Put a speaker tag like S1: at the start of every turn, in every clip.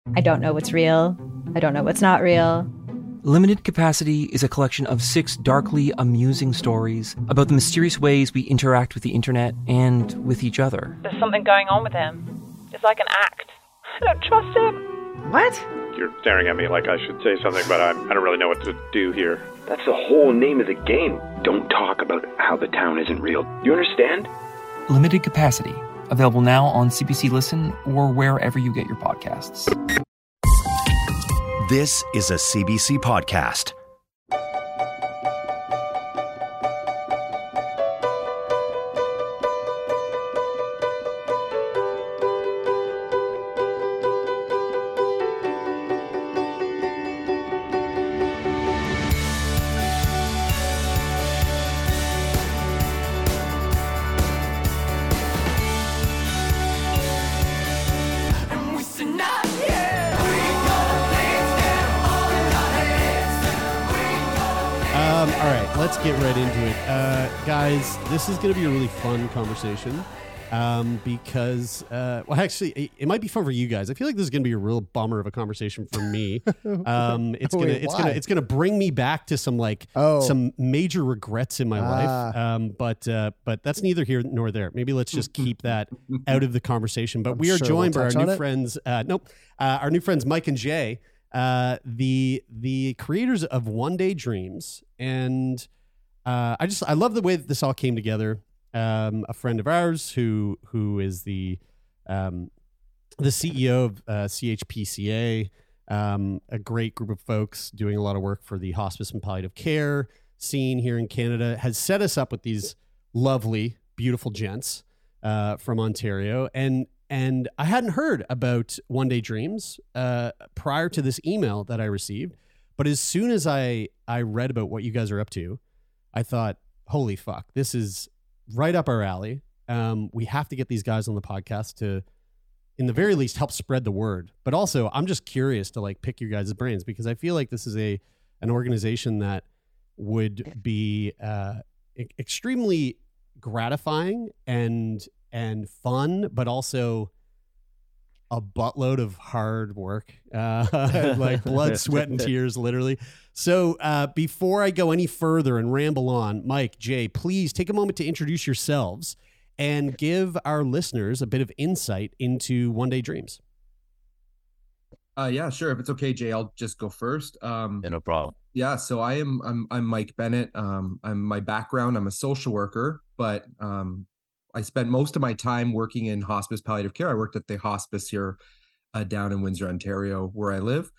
S1: I don't know what's real. I don't know what's not real.
S2: Limited Capacity is a collection of 6 darkly amusing stories about the mysterious ways we interact with the internet and with each other.
S3: There's something going on with him. It's like an act. I don't trust him.
S4: What?
S5: You're staring at me like I should say something, but I don't really know what to do here.
S6: That's the whole name of the game. Don't talk about how the town isn't real. You understand?
S2: Limited Capacity. Available now on CBC Listen or wherever you get your podcasts.
S7: This is a CBC podcast.
S8: All right, let's get right into it. Guys, this is going to be a really fun conversation because, well, actually, it might be fun for you guys. I feel like this is going to be a real bummer of a conversation for me. It's gonna bring me back to some major regrets in my life. But that's neither here nor there. Maybe let's just keep that out of the conversation. But we are joined by our new friends. Our new friends Mike and Jay. The creators of One Day Dreams, and I love the way that this all came together. A friend of ours who is the CEO of CHPCA, a great group of folks doing a lot of work for the hospice and palliative care scene here in Canada, has set us up with these lovely, beautiful gents from Ontario, and I hadn't heard about One Day Dreams prior to this email that I received. But as soon as I read about what you guys are up to, I thought, holy fuck, this is right up our alley. We have to get these guys on the podcast to, in the very least, help spread the word. But also, I'm just curious to pick your guys' brains, because I feel like this is an organization that would be extremely gratifying and fun, but also a buttload of hard work, like blood, sweat, and tears, literally. So before I go any further and ramble on, Mike, Jay, please take a moment to introduce yourselves and give our listeners a bit of insight into One Day Dreams.
S9: Yeah, sure. If it's okay, Jay, I'll just go first.
S10: No problem.
S9: Yeah, so I'm Mike Bennett. I'm my background, I'm a social worker, but I spent most of my time working in hospice palliative care. I worked at the hospice here down in Windsor, Ontario, where I live.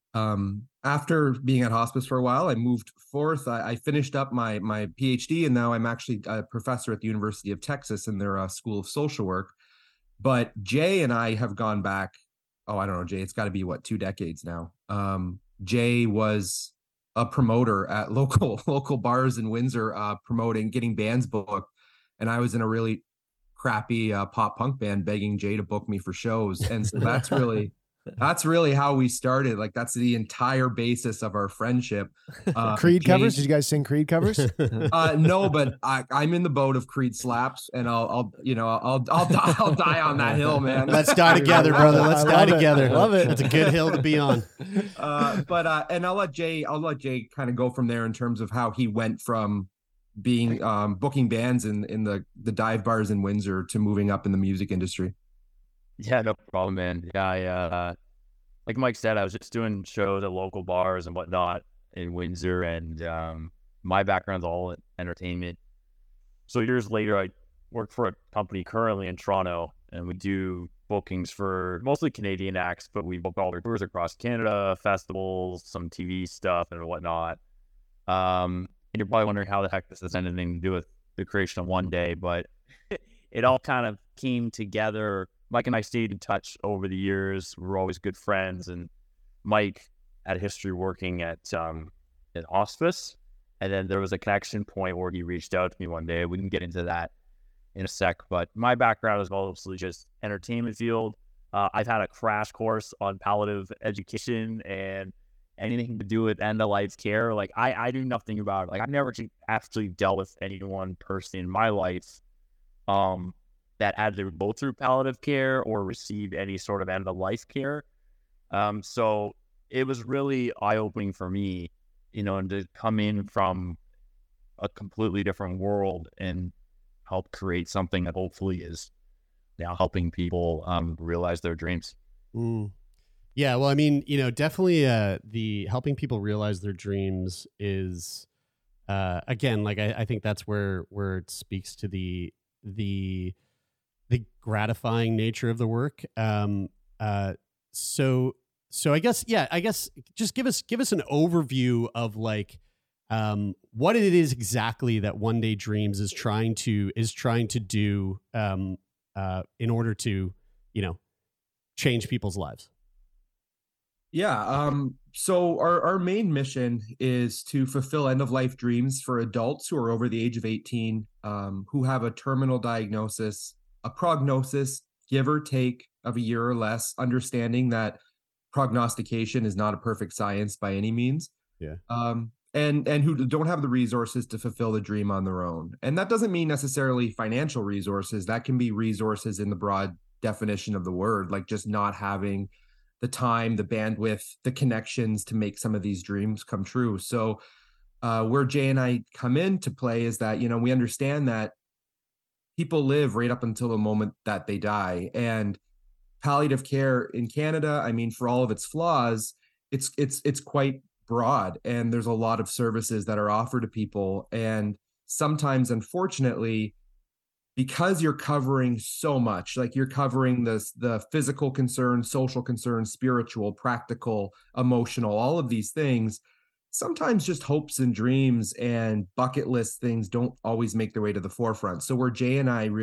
S9: After being at hospice for a while, I moved forth. I finished up my PhD, and now I'm actually a professor at the University of Texas in their School of Social Work. But Jay and I have gone back, I don't know, Jay, it's got to be, 2 decades now. Jay was a promoter at local bars in Windsor, getting bands booked. And I was in a really crappy pop punk band begging Jay to book me for shows. And so that's really how we started. That's the entire basis of our friendship.
S11: Creed covers? Did you guys sing Creed covers?
S9: No, but I'm in the boat of Creed slaps, and I'll die on that hill, man.
S8: Let's die together, brother. Let's die together. Love it. It's a good hill to be on.
S9: And I'll let Jay kind of go from there in terms of how he went from being booking bands in the dive bars in Windsor to moving up in the music industry.
S10: Yeah, no problem, man. Yeah, like Mike said, I was just doing shows at local bars and whatnot in Windsor, and my background's all entertainment. So years later, I work for a company currently in Toronto, and we do bookings for mostly Canadian acts, but we book all their tours across Canada, festivals, some TV stuff and whatnot. And you're probably wondering how the heck this has anything to do with the creation of One Day, but it all kind of came together. Mike and I stayed in touch over the years. We were always good friends, and Mike had a history working at in hospice, and then there was a connection point where he reached out to me one day. We can get into that in a sec, but my background is mostly just entertainment field. I've had a crash course on palliative education and anything to do with end-of-life care. I knew nothing about it. I've never actually dealt with anyone personally in my life that had to go through palliative care or receive any sort of end-of-life care. So it was really eye-opening for me, and to come in from a completely different world and help create something that hopefully is now helping people realize their dreams.
S8: Yeah, well, I mean, definitely the helping people realize their dreams is, again, like I think that's where it speaks to the gratifying nature of the work. So I guess just give us an overview of like what it is exactly that One Day Dreams is trying to do in order to change people's lives.
S9: Yeah. So our main mission is to fulfill end-of-life dreams for adults who are over the age of 18, who have a terminal diagnosis, a prognosis, give or take, of a year or less, understanding that prognostication is not a perfect science by any means.
S8: Yeah.
S9: And who don't have the resources to fulfill the dream on their own. And that doesn't mean necessarily financial resources. That can be resources in the broad definition of the word, like just not having the time, the bandwidth, the connections to make some of these dreams come true. So where Jay and I come into play is that, we understand that people live right up until the moment that they die. And palliative care in Canada, I mean, for all of its flaws, it's quite broad, and there's a lot of services that are offered to people. And sometimes, unfortunately, because you're covering so much, like you're covering the physical concerns, social concerns, spiritual, practical, emotional, all of these things, sometimes just hopes and dreams and bucket list things don't always make their way to the forefront. So where Jay and I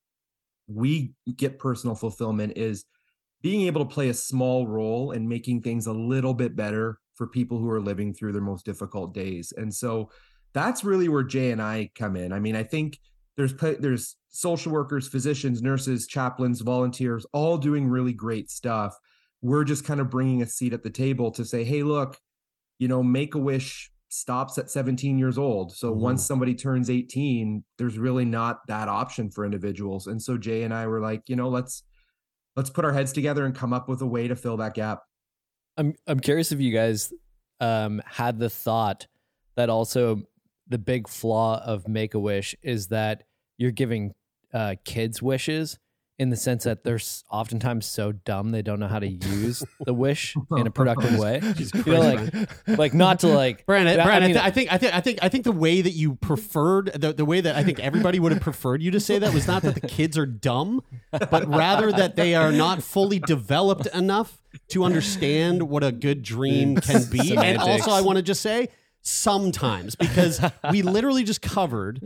S9: we get personal fulfillment is being able to play a small role in making things a little bit better for people who are living through their most difficult days. And so that's really where Jay and I come in. I mean, I think there's social workers, physicians, nurses, chaplains, volunteers, all doing really great stuff. We're just kind of bringing a seat at the table to say, hey, look, Make-A-Wish stops at 17 years old. So once somebody turns 18, there's really not that option for individuals. And so Jay and I were like, let's put our heads together and come up with a way to fill that gap.
S4: I'm curious if you guys had the thought that also the big flaw of Make-A-Wish is that you're giving kids wishes, in the sense that they're oftentimes so dumb they don't know how to use the wish in a productive way. Like not to like
S8: Brandon. I think the way that you preferred, the way that I think everybody would have preferred you to say that was not that the kids are dumb, but rather that they are not fully developed enough to understand what a good dream can be.
S4: Semantics.
S8: And also, I want to just say, sometimes, because we literally just covered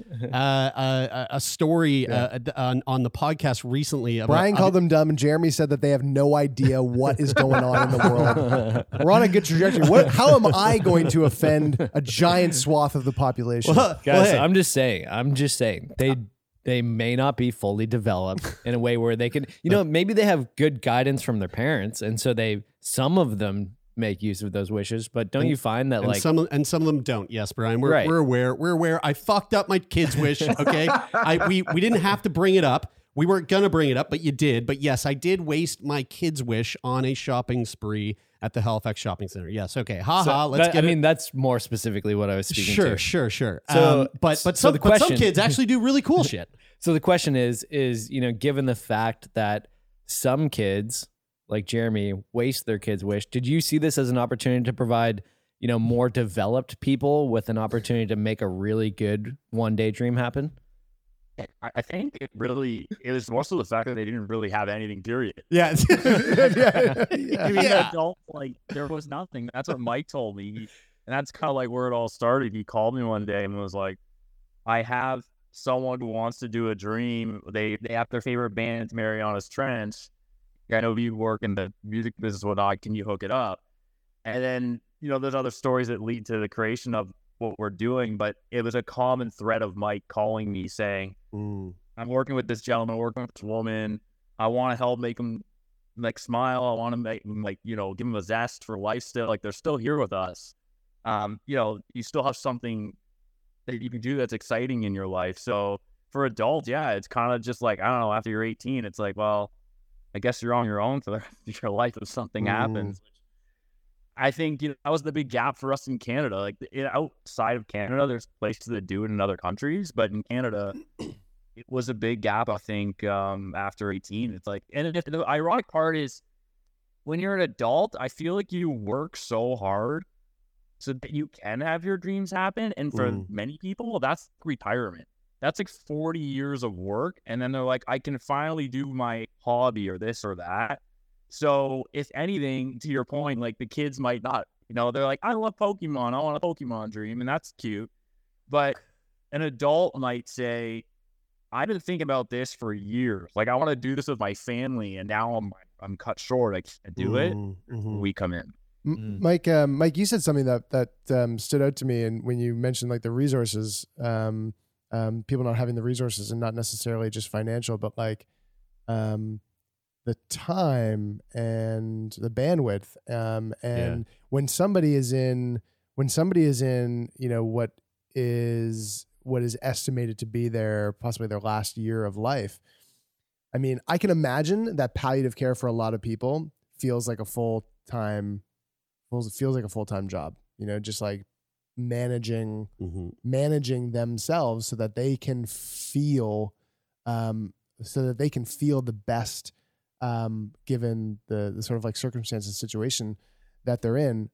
S8: a story on the podcast recently.
S11: Brian called them dumb, and Jeremy said that they have no idea what is going on in the world. We're on a good trajectory. How am I going to offend a giant swath of the population?
S4: Guys, hey. I'm just saying they may not be fully developed in a way where they can, maybe they have good guidance from their parents, and so some of them make use of those wishes, but don't you find that
S8: some of them don't? Yes, Brian, we're aware. I fucked up my kid's wish. Okay, we didn't have to bring it up. We weren't gonna bring it up, but you did. But yes, I did waste my kid's wish on a shopping spree at the Halifax Shopping Center. Yes, okay,
S4: that's more specifically what I was speaking to.
S8: Sure.
S4: So,
S8: but some kids actually do really cool shit.
S4: So the question is given the fact that some kids, like Jeremy, waste their kids' wish, did you see this as an opportunity to provide, more developed people with an opportunity to make a really good one-day dream happen?
S10: I think it was also the fact that they didn't really have anything, period.
S8: Yeah.
S10: Adult, there was nothing. That's what Mike told me. And that's kind of like where it all started. He called me one day and was like, I have someone who wants to do a dream. They have their favorite band, it's Marianas Trench. I know you work in the music business, whatnot. Can you hook it up? And then, there's other stories that lead to the creation of what we're doing. But it was a common thread of Mike calling me saying, I'm working with this gentleman, working with this woman. I want to help make them smile. I want to make them give them a zest for life still. They're still here with us. You still have something that you can do that's exciting in your life. So for adults, yeah, it's kind of just I don't know, after you're 18, it's well, I guess you're on your own for the rest of your life if something happens. I think that was the big gap for us in Canada. Like outside of Canada, there's places that do it in other countries, but in Canada, it was a big gap. I think after 18, it's like, and the ironic part is when you're an adult, I feel like you work so hard so that you can have your dreams happen. And for many people, that's retirement. That's like 40 years of work, and then they're like, I can finally do my hobby or this or that. So if anything, to your point, like the kids might not, they're like, I love Pokemon. I want a Pokemon dream. And that's cute. But an adult might say, I've been thinking about this for years. Like, I want to do this with my family. And now I'm cut short. I can't do it. We come in.
S11: Mike, you said something that stood out to me. And when you mentioned like the resources, people not having the resources and not necessarily just financial, but like, the time and the bandwidth, when somebody is in, what is estimated to be possibly their last year of life. I mean, I can imagine that palliative care for a lot of people feels like a full-time job, just like managing themselves so that they can feel, the best, given the sort of like circumstance and situation that they're in.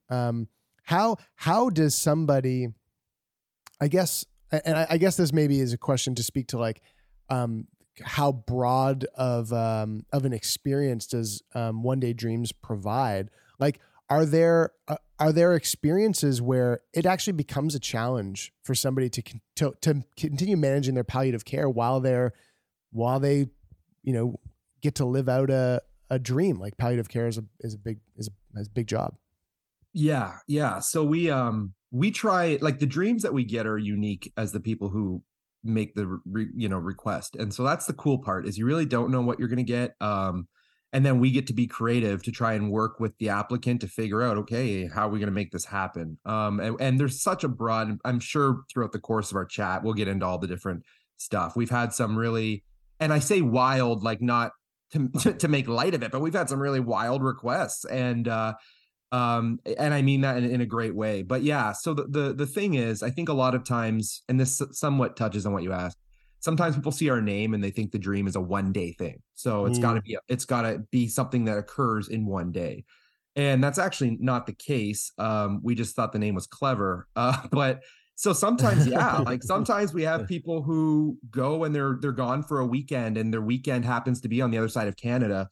S11: How does somebody, I guess this maybe is a question to speak to like, how broad of an experience does One Day Dreams provide? Like, are there experiences where it actually becomes a challenge for somebody to continue managing their palliative care while they get to live out a dream? Like palliative care is a big job.
S9: Yeah. So we try, like, the dreams that we get are unique as the people who make the request, and so that's the cool part, is you really don't know what you're going to get, and then we get to be creative to try and work with the applicant to figure out, okay, how are we going to make this happen? And there's such a broad, I'm sure throughout the course of our chat we'll get into all the different stuff. We've had some really, and I say wild, like not to make light of it, but we've had some really wild requests, and I mean that in a great way. But yeah, so the thing is, I think a lot of times, and this somewhat touches on what you asked, sometimes people see our name and they think the dream is a one-day thing. So it's got to be something that occurs in one day, and that's actually not the case. We just thought the name was clever, but. So sometimes, like sometimes we have people who go and they're gone for a weekend, and their weekend happens to be on the other side of Canada.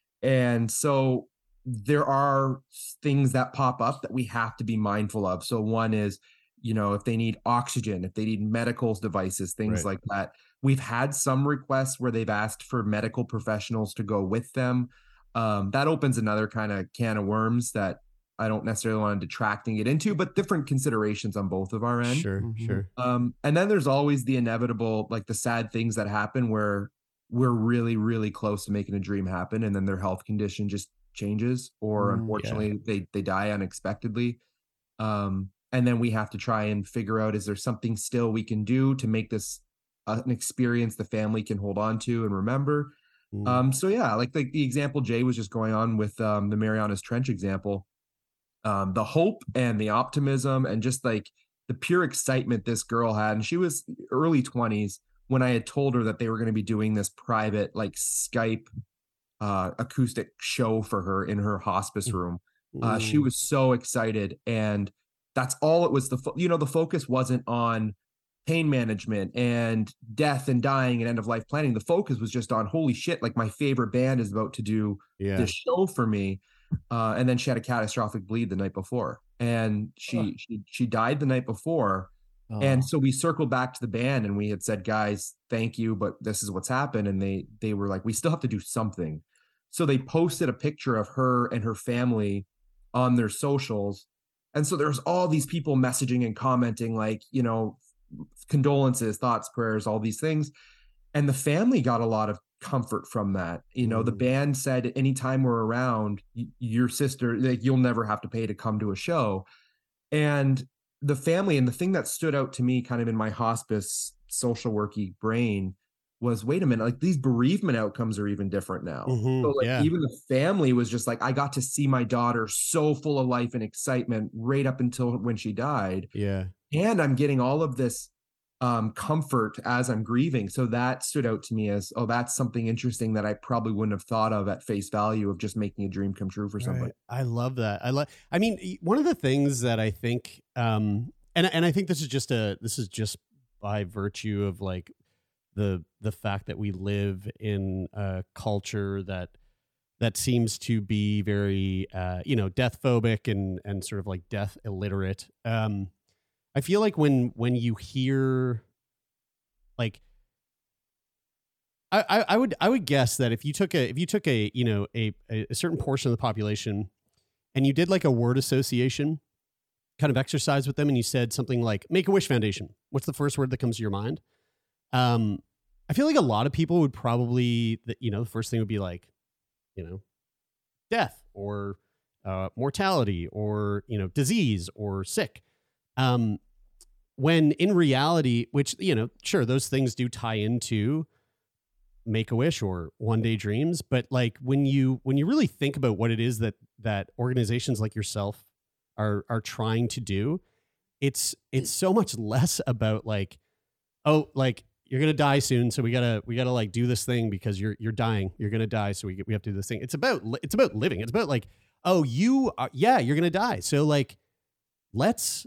S9: And so there are things that pop up that we have to be mindful of. So one is, if they need oxygen, if they need medical devices, things like that. We've had some requests where they've asked for medical professionals to go with them. That opens another kind of can of worms that I don't necessarily want to detracting it into, but different considerations on both of our end.
S8: Sure.
S9: And then there's always the inevitable, like the sad things that happen where we're really, really close to making a dream happen, and then their health condition just changes, or unfortunately they die unexpectedly. And then we have to try and figure out, is there something still we can do to make this an experience the family can hold on to and remember? So yeah, like the example Jay was just going on with the Marianas Trench example. The hope and the optimism and just like the pure excitement this girl had. And she was early 20s when I had told her that they were going to be doing this private, like Skype acoustic show for her in her hospice room. She was so excited. And that's all it was. The focus wasn't on pain management and death and dying and end of life planning. The focus was just on, holy shit, like my favorite band is about to do this show for me. And then she had a catastrophic bleed the night before, and she died the night before. And so we circled back to the band and we had said, guys, thank you, but this is what's happened. And they were like, we still have to do something. So they posted a picture of her and her family on their socials. And so there's all these people messaging and commenting, like, condolences, thoughts, prayers, all these things. And the family got a lot of comfort from that. The band said, anytime we're around your sister, like, you'll never have to pay to come to a show. And the family, and the thing that stood out to me kind of in my hospice social worky brain was, wait a minute, like these bereavement outcomes are even different now. So like
S8: yeah.
S9: even the family was just like, I got to see my daughter so full of life and excitement right up until when she died.
S8: Yeah.
S9: And I'm getting all of this comfort as I'm grieving. So that stood out to me as, oh, that's something interesting that I probably wouldn't have thought of at face value of just making a dream come true for somebody.
S8: I love that. I mean, one of the things that I think, and I think this is just by virtue of like the fact that we live in a culture that seems to be very, death phobic and sort of like death illiterate. I feel like when you hear, like, I would guess that if you took a certain portion of the population and you did like a word association kind of exercise with them, and you said something like Make-A-Wish Foundation, what's the first word that comes to your mind? I feel like a lot of people would probably, the first thing would be like, death or mortality or, disease or sick. When in reality, which, sure, those things do tie into Make-A-Wish or One Day Dreams, but like when you really think about what it is that organizations like yourself are trying to do, it's so much less about like, oh, like you're going to die soon, so we gotta like do this thing because you're dying, you're going to die, so we have to do this thing. It's about living. It's about like, oh, you're going to die, so like let's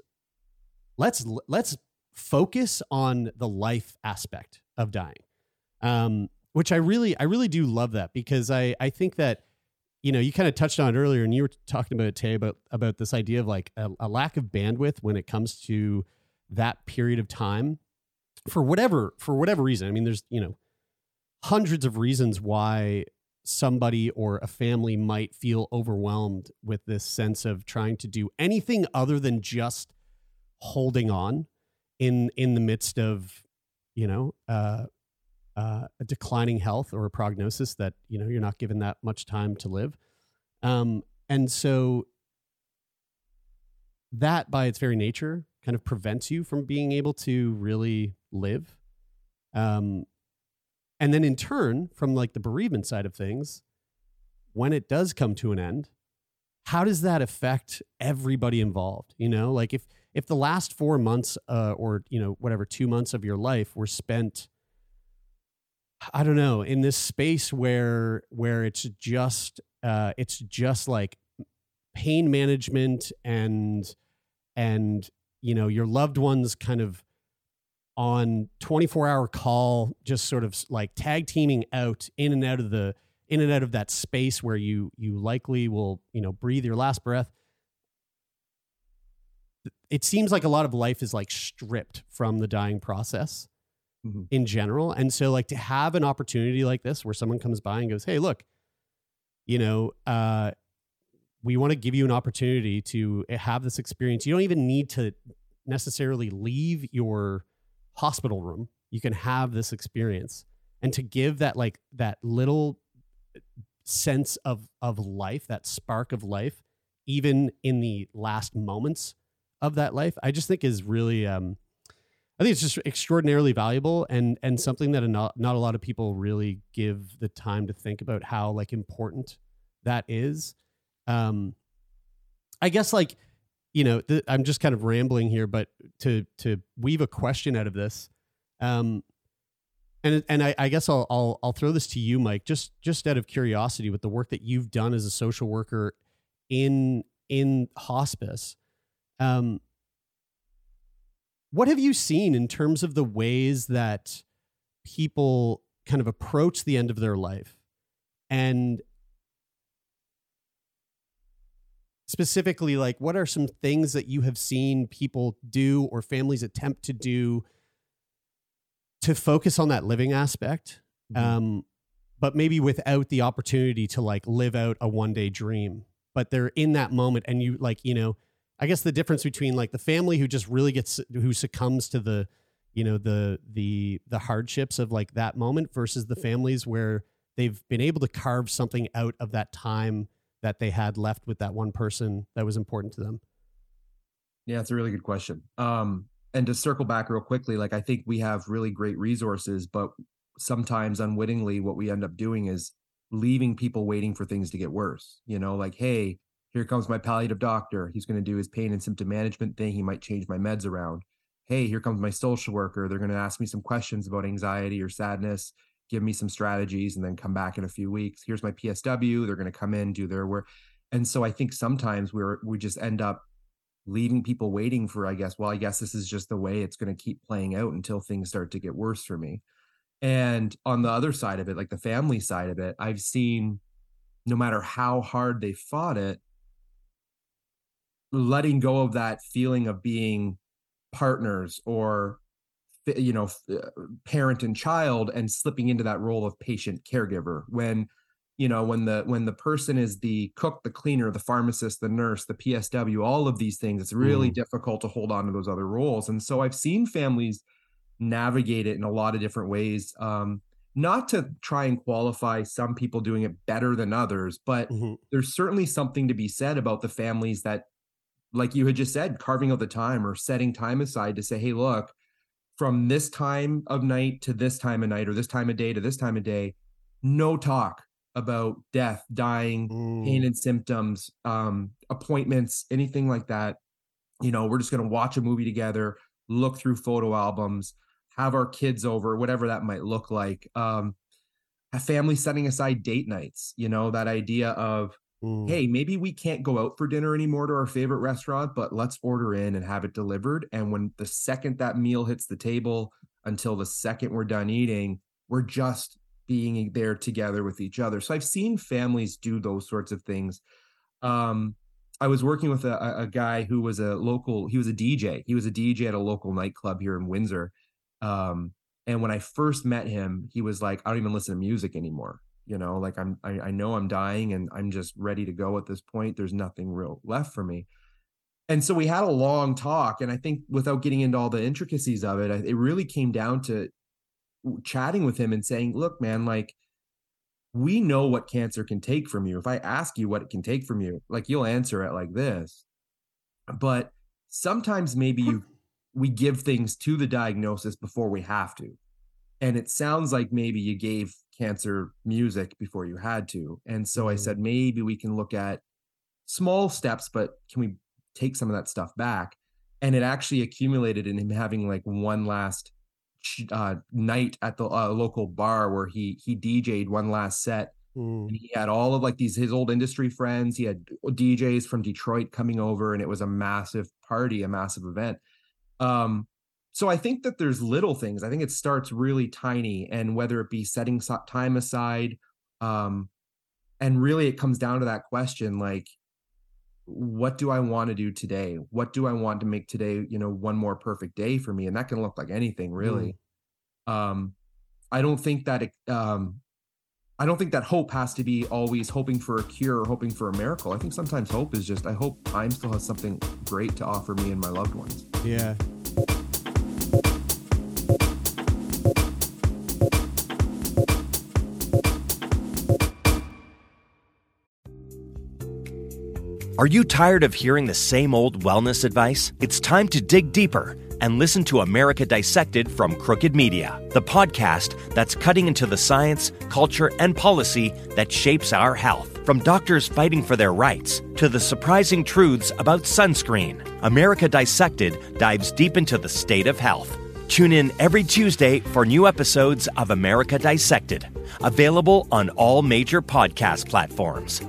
S8: focus on the life aspect of dying, which I really do love that, because I think that, you kind of touched on it earlier, and you were talking about it today about this idea of like a lack of bandwidth when it comes to that period of time for whatever reason. I mean, there's, hundreds of reasons why somebody or a family might feel overwhelmed with this sense of trying to do anything other than just holding on in the midst of, a declining health or a prognosis that, you're not given that much time to live. And so that by its very nature kind of prevents you from being able to really live. And then in turn, from like the bereavement side of things, when it does come to an end, how does that affect everybody involved? Like if the last 4 months or, 2 months of your life were spent, I don't know, in this space where it's just like pain management and your loved ones kind of on 24-hour call, just sort of like tag teaming out in and out of that space where you likely will, breathe your last breath. It seems like a lot of life is like stripped from the dying process in general. And so like to have an opportunity like this where someone comes by and goes, hey, look, we want to give you an opportunity to have this experience. You don't even need to necessarily leave your hospital room. You can have this experience, and to give that like that little sense of life, that spark of life, even in the last moments of that life, I just think is really, I think it's just extraordinarily valuable and something that not a lot of people really give the time to think about how like important that is. I guess like, I'm just kind of rambling here, but to weave a question out of this, and I guess I'll throw this to you, Mike, just out of curiosity, with the work that you've done as a social worker in hospice. What have you seen in terms of the ways that people kind of approach the end of their life, and specifically, like, what are some things that you have seen people do or families attempt to do to focus on that living aspect, but maybe without the opportunity to like live out a one-day dream, but they're in that moment, and you like, I guess the difference between like the family who just really who succumbs to the, the hardships of like that moment versus the families where they've been able to carve something out of that time that they had left with that one person that was important to them.
S9: Yeah, it's a really good question. And to circle back real quickly, like I think we have really great resources, but sometimes unwittingly what we end up doing is leaving people waiting for things to get worse. Like, hey, here comes my palliative doctor. He's going to do his pain and symptom management thing. He might change my meds around. Hey, here comes my social worker. They're going to ask me some questions about anxiety or sadness, give me some strategies, and then come back in a few weeks. Here's my PSW. They're going to come in, do their work. And so I think sometimes we just end up leaving people waiting for, I guess this is just the way it's going to keep playing out until things start to get worse for me. And on the other side of it, like the family side of it, I've seen, no matter how hard they fought it, letting go of that feeling of being partners or parent and child, and slipping into that role of patient caregiver when the person is the cook, the cleaner, the pharmacist, the nurse, the PSW, all of these things, it's really difficult to hold on to those other roles. And so I've seen families navigate it in a lot of different ways, not to try and qualify some people doing it better than others, but there's certainly something to be said about the families that, like you had just said, carving out the time or setting time aside to say, hey, look, from this time of night to this time of night, or this time of day to this time of day, no talk about death, dying, pain and symptoms, appointments, anything like that. We're just going to watch a movie together, look through photo albums, have our kids over, whatever that might look like. A family setting aside date nights, that idea of, hey, maybe we can't go out for dinner anymore to our favorite restaurant, but let's order in and have it delivered. And when the second that meal hits the table until the second we're done eating, we're just being there together with each other. So I've seen families do those sorts of things. I was working with a guy who was he was a DJ. He was a DJ at a local nightclub here in Windsor. And when I first met him, he was like, I don't even listen to music anymore. Like I know I'm dying and I'm just ready to go at this point. There's nothing real left for me. And so we had a long talk. And I think without getting into all the intricacies of it, it really came down to chatting with him and saying, look, man, like, we know what cancer can take from you. If I ask you what it can take from you, like, you'll answer it like this. But sometimes maybe we give things to the diagnosis before we have to. And it sounds like maybe you gave cancer music before you had to. And so I said, maybe we can look at small steps, but can we take some of that stuff back? And it actually accumulated in him having like one last night at the local bar where he DJ'd one last set. And he had all of like his old industry friends. He had DJs from Detroit coming over, and it was a massive party, a massive event. So I think that there's little things. I think it starts really tiny, and whether it be setting time aside, and really it comes down to that question, like, what do I want to do today? What do I want to make today, one more perfect day for me? And that can look like anything, really. I don't think that hope has to be always hoping for a cure or hoping for a miracle. I think sometimes hope is just, I hope time still has something great to offer me and my loved ones.
S8: Yeah.
S7: Are you tired of hearing the same old wellness advice? It's time to dig deeper and listen to America Dissected from Crooked Media, the podcast that's cutting into the science, culture, and policy that shapes our health. From doctors fighting for their rights to the surprising truths about sunscreen, America Dissected dives deep into the state of health. Tune in every Tuesday for new episodes of America Dissected, available on all major podcast platforms.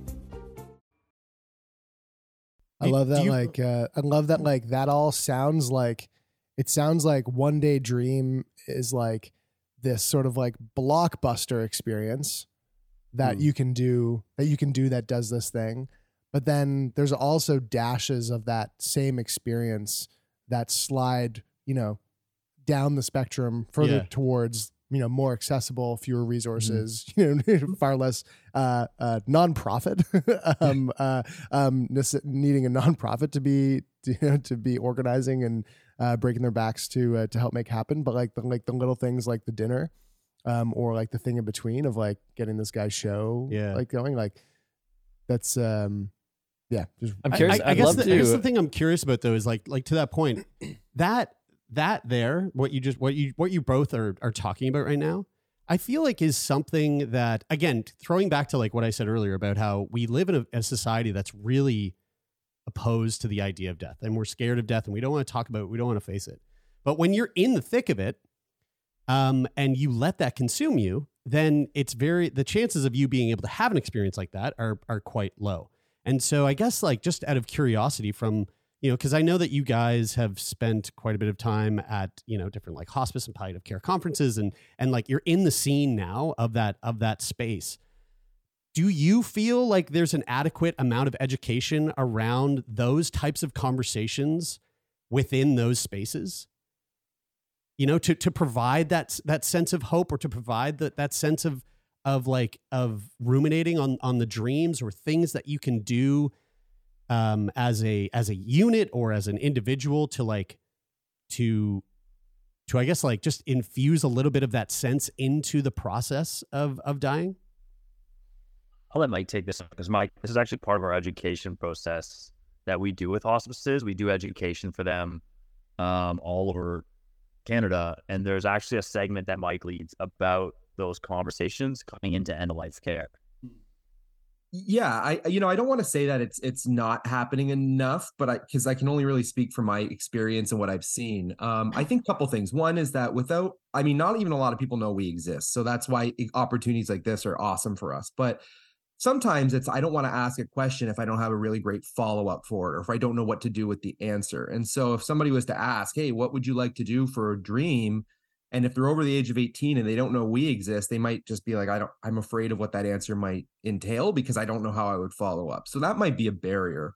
S11: I love that. I love that. Like, that all sounds like, it sounds like One Day Dream is like this sort of like blockbuster experience that you can do, that does this thing. But then there's also dashes of that same experience that slide, down the spectrum further towards, more accessible, fewer resources, far less nonprofit, needing a nonprofit to be organizing and breaking their backs to help make happen. But like the little things like the dinner, or like the thing in between of like getting this guy's show like going, like that's just,
S4: I'm curious.
S8: I guess the thing I'm curious about though is like to that point, that there, what you both are talking about right now, I feel like is something that, again, throwing back to like what I said earlier about how we live in a society that's really opposed to the idea of death, and we're scared of death, and we don't want to talk about it. We don't want to face it. But when you're in the thick of it, and you let that consume you, then the chances of you being able to have an experience like that are quite low. And so I guess like just out of curiosity from, because I know that you guys have spent quite a bit of time at, different like hospice and palliative care conferences and like you're in the scene now of that space. Do you feel like there's an adequate amount of education around those types of conversations within those spaces? To provide that sense of hope, or to provide that sense of ruminating on the dreams or things that you can do as a unit or as an individual to I guess like just infuse a little bit of that sense into the process of dying?
S10: I'll let Mike take this because Mike, this is actually part of our education process that we do with hospices. We do education for them all over Canada, and there's actually a segment that Mike leads about those conversations coming into end of life care.
S9: Yeah, I don't want to say that it's not happening enough, but because I can only really speak from my experience and what I've seen. I think a couple things. One is that not even a lot of people know we exist, so that's why opportunities like this are awesome for us. But sometimes I don't want to ask a question if I don't have a really great follow-up for it, or if I don't know what to do with the answer. And so if somebody was to ask, hey, what would you like to do for a dream? And if they're over the age of 18 and they don't know we exist, they might just be like, I'm afraid of what that answer might entail because I don't know how I would follow up. So that might be a barrier.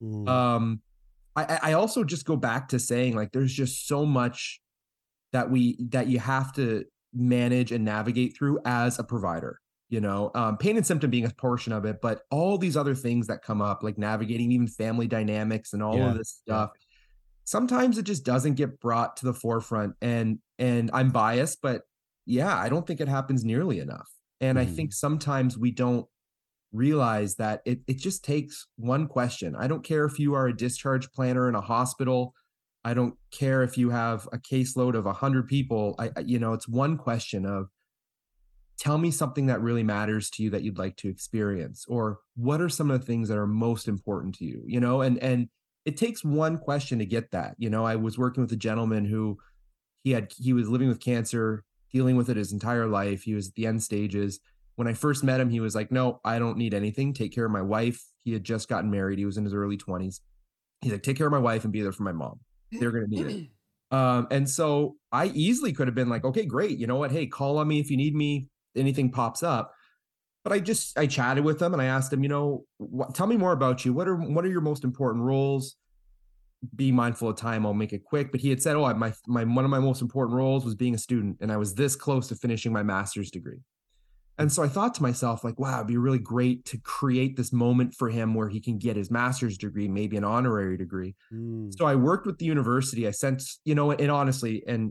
S9: I also just go back to saying like, there's just so much that you have to manage and navigate through as a provider. Pain and symptom being a portion of it, but all these other things that come up, like navigating even family dynamics and all of this stuff, sometimes it just doesn't get brought to the forefront. And I'm biased, but I don't think it happens nearly enough. And I think sometimes we don't realize that it just takes one question. I don't care if you are a discharge planner in a hospital. I don't care if you have a caseload of 100 people. It's one question of, tell me something that really matters to you that you'd like to experience, or what are some of the things that are most important to you, and it takes one question to get that. I was working with a gentleman who he was living with cancer, dealing with it his entire life. He was at the end stages. When I first met him, he was like, no, I don't need anything. Take care of my wife. He had just gotten married. He was in his early 20s. He's like, take care of my wife and be there for my mom. They're going to need it. And so I easily could have been like, okay, great. You know what? Hey, call on me if you need me. Anything pops up. But I chatted with him and I asked him, tell me more about you. What are your most important roles? Be mindful of time. I'll make it quick. But he had said, one of my most important roles was being a student. And I was this close to finishing my master's degree. And so I thought to myself, like, wow, it'd be really great to create this moment for him where he can get his master's degree, maybe an honorary degree. So I worked with the university. I sent, and honestly, and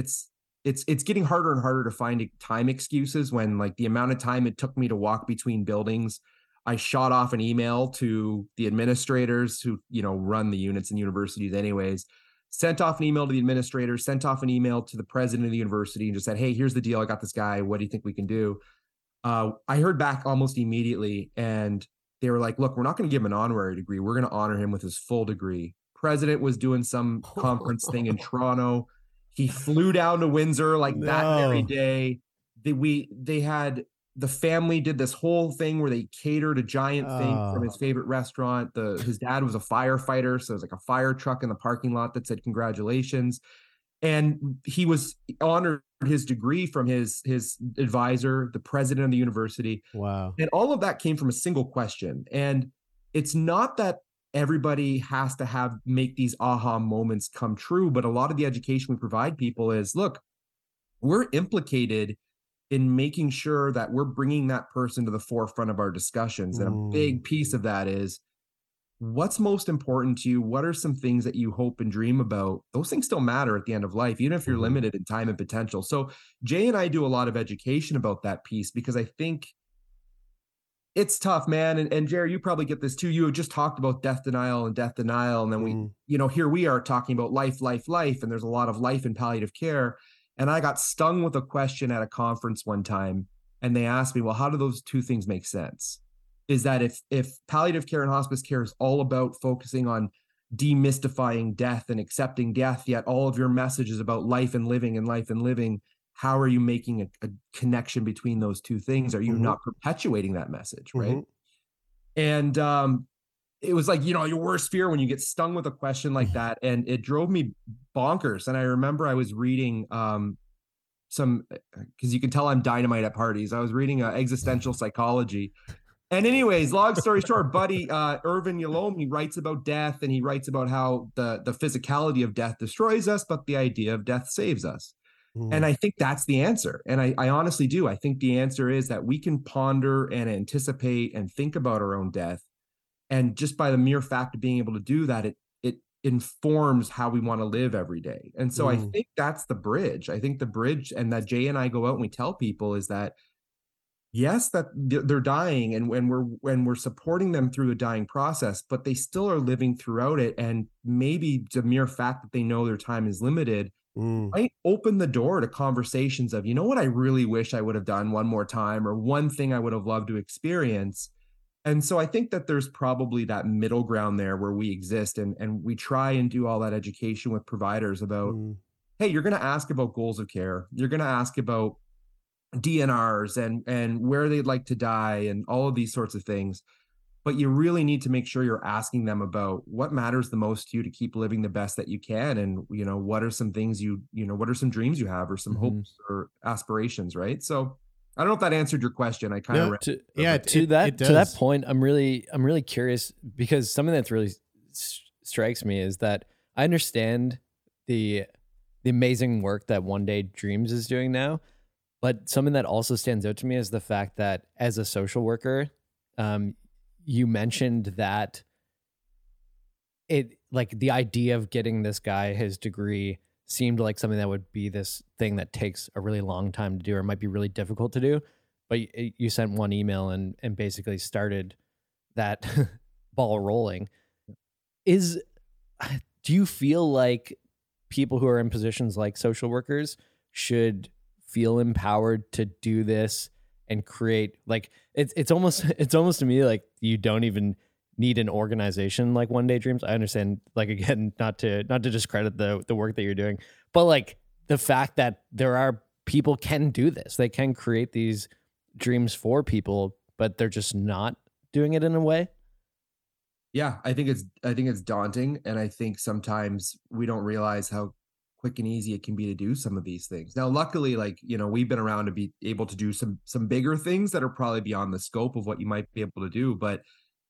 S9: it's getting harder and harder to find time excuses when like the amount of time it took me to walk between buildings. I shot off an email to the administrators who, run the units in universities anyways, sent off an email to the administrators, sent off an email to the president of the university and just said, hey, here's the deal. I got this guy. What do you think we can do? I heard back almost immediately and they were like, look, we're not going to give him an honorary degree. We're going to honor him with his full degree. President was doing some conference thing in Toronto. He flew down to Windsor that very day. The family did this whole thing where they catered a giant thing from his favorite restaurant. His dad was a firefighter, so it was like a fire truck in the parking lot that said congratulations. And he was honored his degree from his advisor, the president of the university.
S8: Wow.
S9: And all of that came from a single question. And it's not that everybody has to make these aha moments come true, but a lot of the education we provide people is, look, we're implicated in making sure that we're bringing that person to the forefront of our discussions. And a big piece of that is, what's most important to you? What are some things that you hope and dream about? Those things still matter at the end of life, even if you're limited in time and potential. So Jay and I do a lot of education about that piece because I think it's tough, man. And Jerry, you probably get this too. You have just talked about death denial. And then we, here we are talking about life. And there's a lot of life in palliative care. And I got stung with a question at a conference one time, and they asked me, well, how do those two things make sense? Is that if palliative care and hospice care is all about focusing on demystifying death and accepting death, yet all of your message is about life and living, how are you making a connection between those two things? Are you not perpetuating that message, right? And it was like, your worst fear when you get stung with a question like that, and it drove me bonkers. And I remember I was reading some, because you can tell I'm dynamite at parties. I was reading existential psychology. And anyways, long story short, buddy, Irvin Yalom, writes about death, and he writes about how the physicality of death destroys us, but the idea of death saves us. And I think that's the answer. And I honestly do. I think the answer is that we can ponder and anticipate and think about our own death. And just by the mere fact of being able to do that, it informs how we want to live every day. And so I think that's the bridge. I think the bridge, and that Jay and I go out and we tell people, is that yes, that they're dying, and when we're supporting them through the dying process, but they still are living throughout it. And maybe the mere fact that they know their time is limited might open the door to conversations of, what I really wish I would have done one more time, or one thing I would have loved to experience. And so I think that there's probably that middle ground there where we exist, and we try and do all that education with providers about, hey, you're going to ask about goals of care. You're going to ask about DNRs and where they'd like to die and all of these sorts of things. But you really need to make sure you're asking them about what matters the most to you to keep living the best that you can. And, what are some things what are some dreams you have, or some hopes or aspirations, right? So I don't know if that answered your question. I kind of
S4: to that point, I'm really curious, because something that really strikes me is that I understand the amazing work that One Day Dreams is doing now, but something that also stands out to me is the fact that as a social worker, you mentioned that the idea of getting this guy his degree seemed like something that would be this thing that takes a really long time to do, or might be really difficult to do. But you sent one email and basically started that ball rolling. Do you feel like people who are in positions like social workers should feel empowered to do this and create, it's almost to me like you don't even need an organization like One Day Dreams. I understand, again, not to discredit the work that you're doing, but the fact that there are people can do this, they can create these dreams for people, but they're just not doing it in a way.
S9: Yeah, I think it's daunting, and I think sometimes we don't realize how quick and easy it can be to do some of these things. Now, luckily, we've been around to be able to do some bigger things that are probably beyond the scope of what you might be able to do. But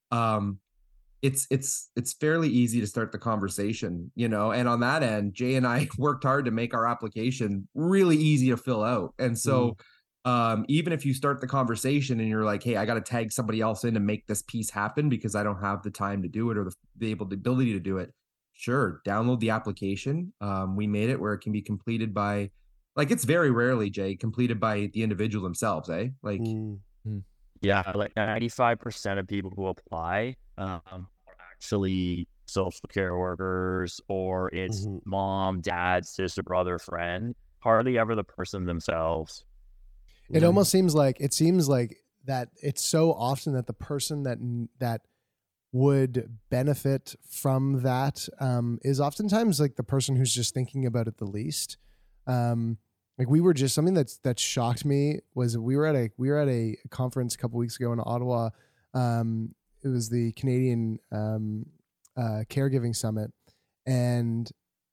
S9: it's fairly easy to start the conversation, and on that end, Jay and I worked hard to make our application really easy to fill out. And so even if you start the conversation and you're like, hey, I got to tag somebody else in to make this piece happen because I don't have the time to do it, or the ability to do it, sure, download the application. We made it where it can be completed by, it's very rarely, Jay, completed by the individual themselves, eh?
S10: Yeah, 95% of people who apply are actually social care workers, or it's mom, dad, sister, brother, friend. Hardly ever the person themselves.
S11: It almost seems like that it's so often that the person that would benefit from that is oftentimes the person who's just thinking about it the least. We were just, something that shocked me was we were at a conference a couple weeks ago in Ottawa. It was the Canadian Caregiving Summit, and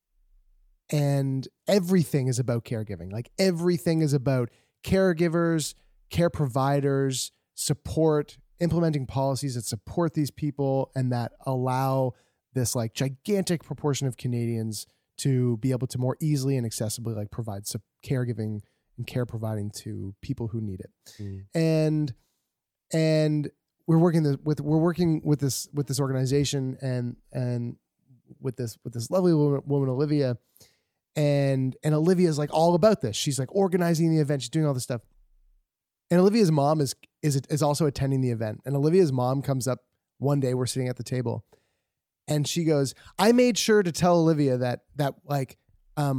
S11: everything is about caregiving. Everything is about caregivers, care providers, support, implementing policies that support these people and that allow this gigantic proportion of Canadians to be able to more easily and accessibly provide caregiving and care providing to people who need it. And we're working with this organization and with this lovely woman Olivia, and Olivia is all about this. She's organizing the event, she's doing all this stuff. And Olivia's mom is also attending the event. And Olivia's mom comes up one day, we're sitting at the table, and she goes, I made sure to tell Olivia that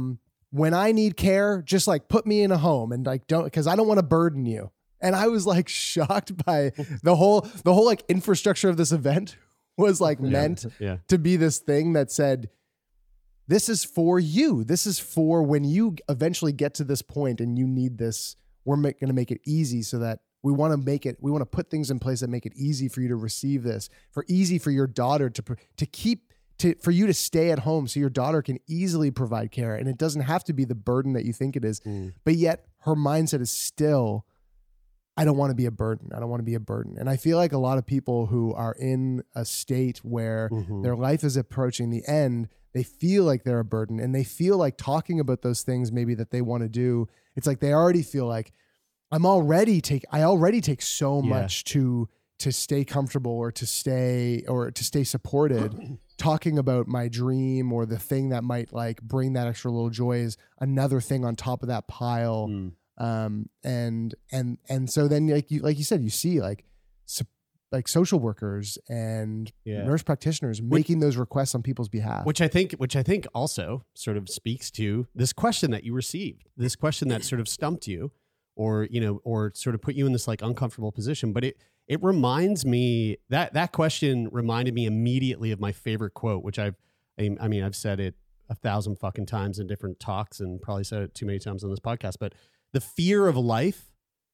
S11: when I need care, just like put me in a home and like because I don't want to burden you. And I was like shocked by the whole like infrastructure of this event was like meant to be this thing that said, this is for you. This is for when you eventually get to this point and you need this. We're going to make it easy so that we want to put things in place that make it easy for you to receive this, easy for your daughter for you to stay at home so your daughter can easily provide care. And it doesn't have to be the burden that you think it is, but yet her mindset is still, I don't want to be a burden. I don't want to be a burden. And I feel like a lot of people who are in a state where their life is approaching the end, they feel like they're a burden and they feel like talking about those things maybe that they want to do. It's like they already feel like I already take so much to stay comfortable or to stay supported. Talking about my dream or the thing that might like bring that extra little joy is another thing on top of that pile. And so then like you said, you see like social workers and nurse practitioners making those requests on people's behalf,
S8: which I think also sort of speaks to this question that you received, this question that sort of stumped you, or sort of put you in this like uncomfortable position. But it reminds me that question reminded me immediately of my favorite quote, which I've said it 1,000 fucking times in different talks and probably said it too many times on this podcast, but the fear of life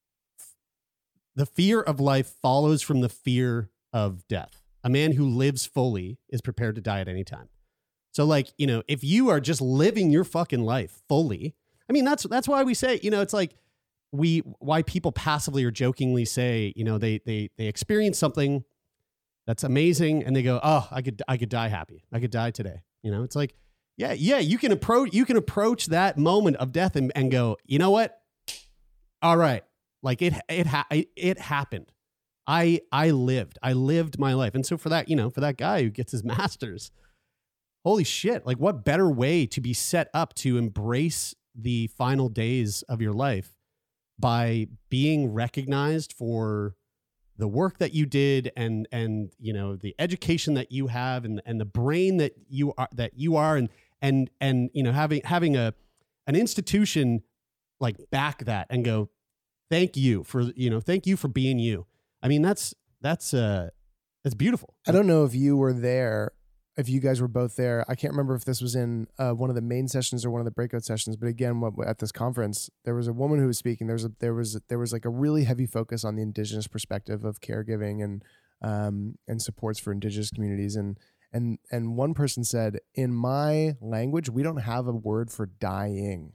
S8: follows from the fear of death. A man who lives fully is prepared to die at any time. So like, if you are just living your fucking life fully, I mean, that's why we say, it's like why people passively or jokingly say, they experience something that's amazing and they go, oh, I could die happy. I could die today. It's like, yeah, you can approach that moment of death and go, you know what? All right. Like it happened. I lived my life. And so for that guy who gets his master's, holy shit, like what better way to be set up to embrace the final days of your life by being recognized for the work that you did and the education that you have and the brain that you are and having an institution like back that and go, thank you for being you. I mean, that's beautiful.
S11: I don't know if you were there, if you guys were both there. I can't remember if this was in one of the main sessions or one of the breakout sessions, but again, at this conference, there was a woman who was speaking. There was like a really heavy focus on the Indigenous perspective of caregiving and supports for Indigenous communities. And one person said, in my language, we don't have a word for dying.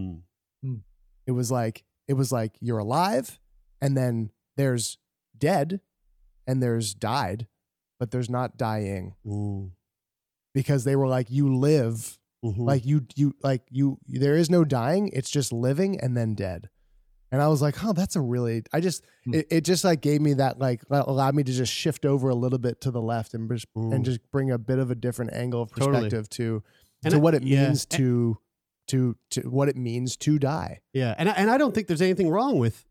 S11: It was like you're alive, and then there's dead, and there's died, but there's not dying. Because they were like, you live, like you there is no dying. It's just living and then dead. And I was like, oh, that's it just like gave me that, like allowed me to just shift over a little bit to the left and just bring a bit of a different angle of perspective to what it means to what it means to die.
S8: Yeah. And I don't think there's anything wrong with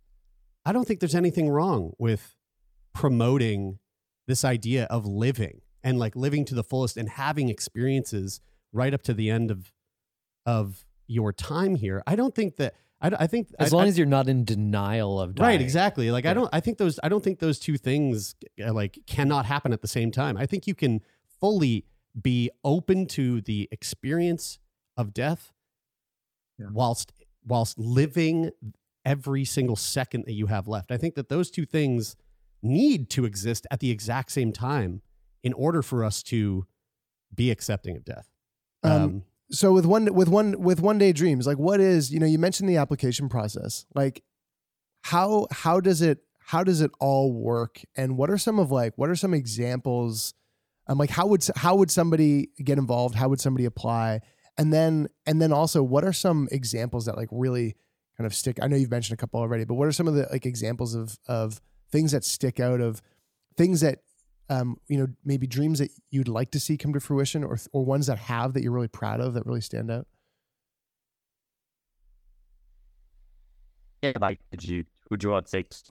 S8: promoting this idea of living and like living to the fullest and having experiences right up to the end of your time here. I don't think that, I think
S4: as long as you're not in denial of dying.
S8: Right. Exactly. Like, yeah. I don't think those two things like cannot happen at the same time. I think you can fully be open to the experience of death whilst living every single second that you have left. I think that those two things need to exist at the exact same time in order for us to be accepting of death.
S11: So with one day dreams, like what is, you mentioned the application process, like how does it all work? And what are some examples? Like how would somebody get involved? How would somebody apply? And then also what are some examples that like really kind of stick? I know you've mentioned a couple already, but what are some of the like examples of things that stick out, of things that, maybe dreams that you'd like to see come to fruition, or ones that you're really proud of that really stand out?
S10: Yeah, like, would you want to take?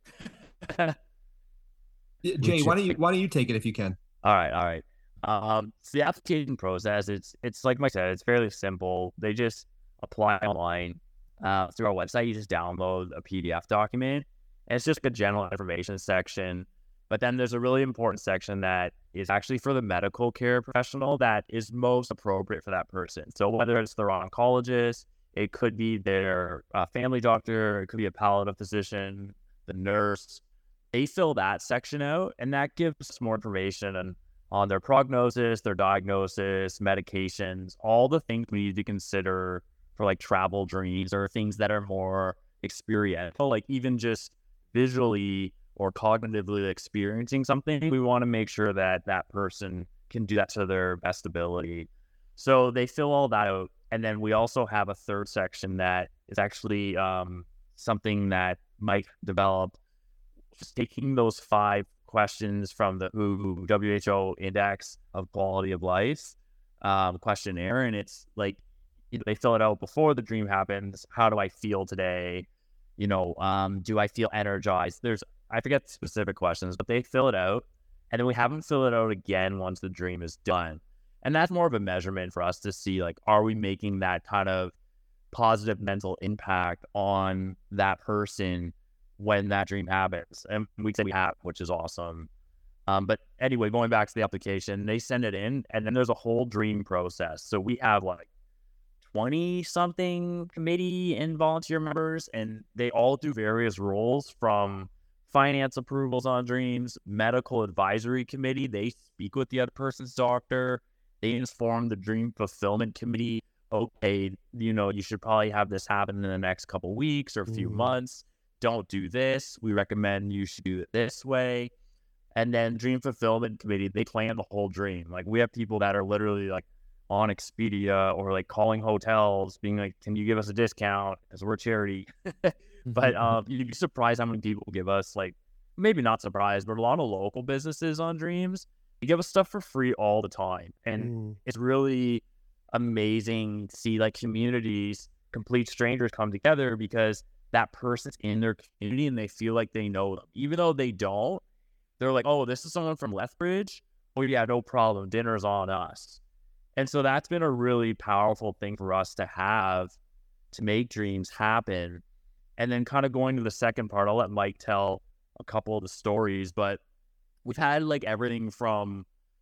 S9: Jay, why don't you take it if you can?
S10: All right. So the application process, it's like Mike said, it's fairly simple. They just apply online through our website. You just download a PDF document, and it's just a general information section. But then there's a really important section that is actually for the medical care professional that is most appropriate for that person. So whether it's their oncologist, it could be their family doctor, it could be a palliative physician, the nurse. They fill that section out, and that gives us more information on their prognosis, their diagnosis, medications, all the things we need to consider for like travel dreams or things that are more experiential, like even just visually or cognitively experiencing something. We want to make sure that that person can do that to their best ability. So they fill all that out. And then we also have a third section that is actually something that Mike developed, just taking those 5 questions from the WHO Index of Quality of Life questionnaire. And it's like, they fill it out before the dream happens. How do I feel today? Do I feel energized? I forget the specific questions, but they fill it out, and then we have them fill it out again once the dream is done. And that's more of a measurement for us to see, like, are we making that kind of positive mental impact on that person when that dream happens? And we say we have, which is awesome. But anyway, going back to the application, they send it in, and then there's a whole dream process. So we have like 20-something committee and volunteer members, and they all do various roles, from finance approvals on dreams, medical advisory committee. They speak with the other person's doctor. They inform the dream fulfillment committee, okay, you should probably have this happen in the next couple weeks or a few months. Don't do this. We recommend you should do it this way. And then dream fulfillment committee, they plan the whole dream. Like, we have people that are literally like on Expedia or like calling hotels, being like, can you give us a discount because we're a charity? But you'd be surprised how many people give us, like, maybe not surprised, but a lot of local businesses on dreams, they give us stuff for free all the time. And it's really amazing to see like communities, complete strangers come together because that person's in their community and they feel like they know them. Even though they don't, they're like, oh, this is someone from Lethbridge? Oh yeah, no problem. Dinner's on us. And so that's been a really powerful thing for us to have to make dreams happen. And then kind of going to the second part, I'll let Mike tell a couple of the stories, but we've had like everything from,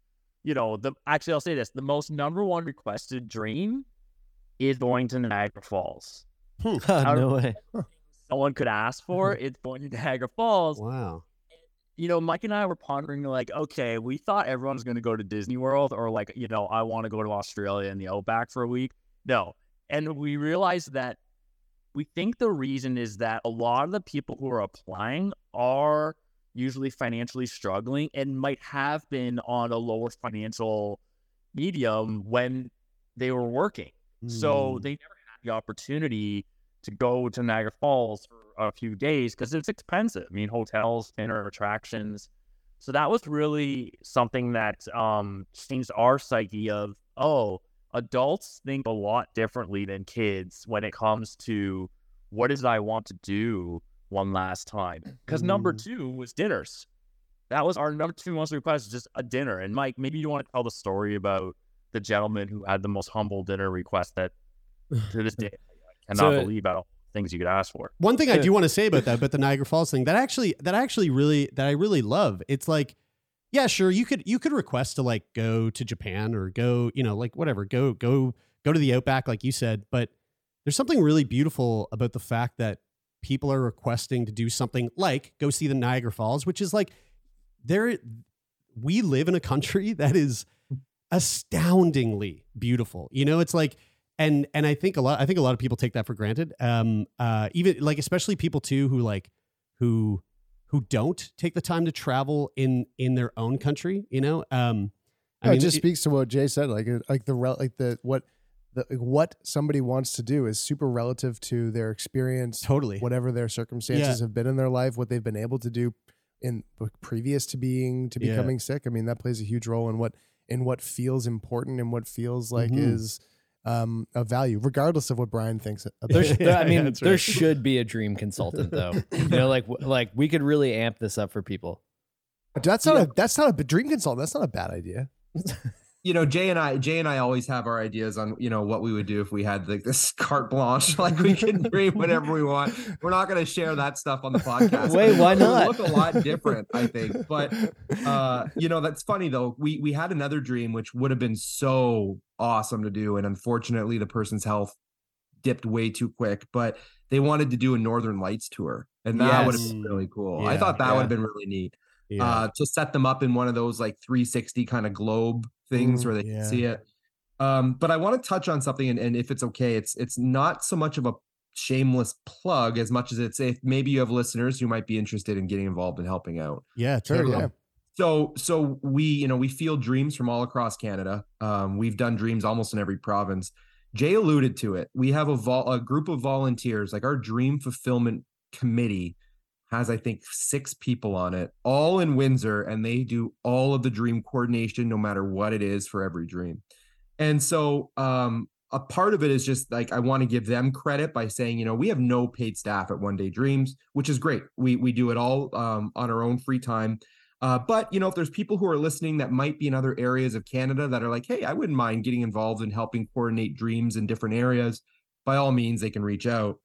S10: actually I'll say this, the most number one requested dream is going to Niagara Falls.
S4: No way.
S10: Someone could ask for, it's going to Niagara Falls.
S8: Wow.
S10: Mike and I were pondering like, okay, we thought everyone's going to go to Disney World or like, I want to go to Australia and the Outback for a week. No. And we realized that we think the reason is that a lot of the people who are applying are usually financially struggling and might have been on a lower financial medium when they were working. So they never had the opportunity to go to Niagara Falls for a few days because it's expensive. I mean, hotels, dinner, attractions. So that was really something that changed our psyche of, adults think a lot differently than kids when it comes to what is it I want to do one last time. Because number 2 was dinners. That was our number 2 most requested, just a dinner. And Mike, maybe you want to tell the story about the gentleman who had the most humble dinner request that to this day I cannot believe all the things you could ask for.
S8: One thing I do want to say about that, but the Niagara Falls thing, that I really love. It's like, yeah, sure, you could request to like go to Japan or go, like whatever, go to the Outback, like you said. But there's something really beautiful about the fact that people are requesting to do something like go see the Niagara Falls, which is like, we live in a country that is astoundingly beautiful. It's like, and I think a lot of people take that for granted. Even like, especially people too who don't take the time to travel in their own country.
S11: It just speaks to what Jay said. What somebody wants to do is super relative to their experience.
S8: Totally.
S11: Whatever their circumstances have been in their life, what they've been able to do in previous to becoming sick. I mean, that plays a huge role in what feels important and what feels like is of value, regardless of what Brian thinks about it.
S4: There should be a dream consultant though. Like we could really amp this up for people.
S11: That's not a dream consultant. That's not a bad idea.
S9: you know, Jay and I always have our ideas on, you know, what we would do if we had like this carte blanche, like we can dream whatever we want. We're not going to share that stuff on the podcast.
S4: Wait, why not?
S9: It would look a lot different, I think. But, you know, that's funny though. We had another dream, which would have been so awesome to do. And unfortunately, the person's health dipped way too quick, but they wanted to do a Northern Lights tour. And that would have been really cool.
S8: Yeah,
S9: I thought that would have been really neat. To set them up in one of those like 360 kind of globe things where they can see it. But I want to touch on something, and if it's okay, it's not so much of a shameless plug as much as it's if maybe you have listeners who might be interested in getting involved and helping out.
S8: Yeah, totally.
S9: So we field dreams from all across Canada. We've done dreams almost in every province. Jay alluded to it. We have a group of volunteers, like our dream fulfillment committee has, I think, 6 people on it, all in Windsor, and they do all of the dream coordination, no matter what it is for every dream. And so a part of it is just like, I want to give them credit by saying, you know, we have no paid staff at One Day Dreams, which is great. We do it all on our own free time. But, you know, if there's people who are listening that might be in other areas of Canada that are like, hey, I wouldn't mind getting involved in helping coordinate dreams in different areas, by all means, they can reach out.